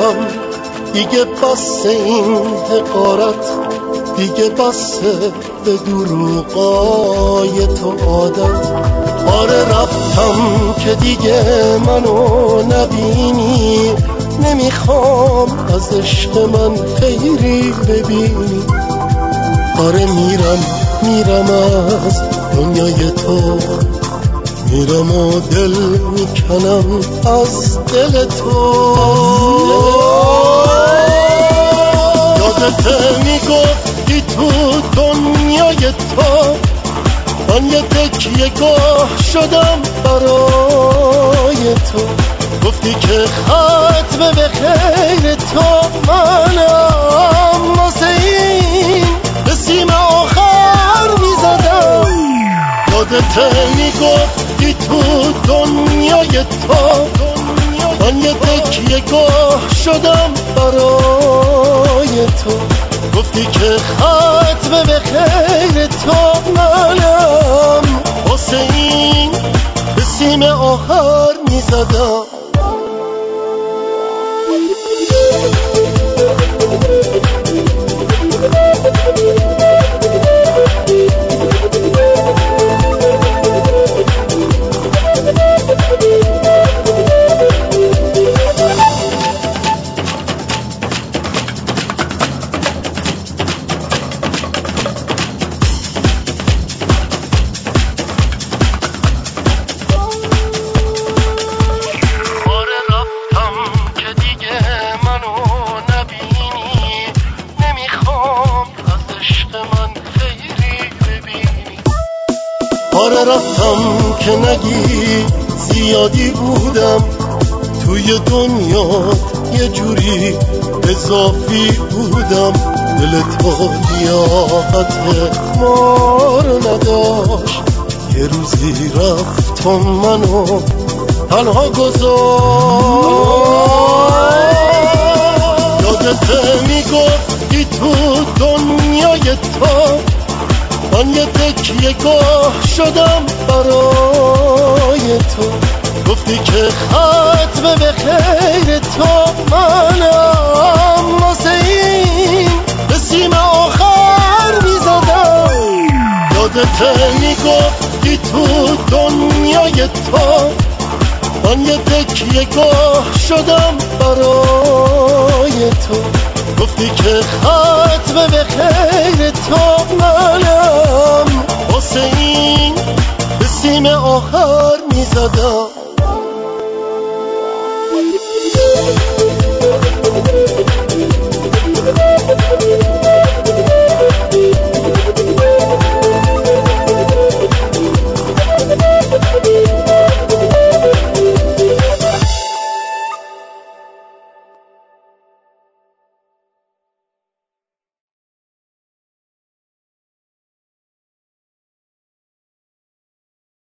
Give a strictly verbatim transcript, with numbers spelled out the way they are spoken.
رفتم، دیگه بس این حقارت، دیگه بس به دروغای تو عادت. آره رفتم که دیگه منو نبینی، نمیخوام از عشق من خیری ببینی. آره میرم میرم از دنیای تو، میرم و دل میکنم از دل تو. یادت میگفتی تو دنیای تو، من یه تکیه گاه شدم برای تو. گفتی که ختم به خیر تو منم، واسه این به سیم آخر میزدم. یادت میگفتی تو دنیای تو، من یه تکیه گاه شدم برای تو. گفتی که ختم به خیر تو منم، واسه این به سیم آخر میزدم. آره رفتم که نگی زیادی بودم توی دنیا، یه جوری اضافی بودم. دل تو لیاقت ما رو نداشت، یه روزی رفت و منو تنها گذاشت. یادت میگفتی تو دنیای تو، من یه تکیه گاه شدم برای تو. گفتی که ختم به خیر تو منم، واسه این به سیم آخر میزدم. یادت میگفتی تو دنیای تو، من یه تکیه گاه شدم برای تو. گفتی که ختم به خیر تو منم، واسه این به سیم آخر میزدم.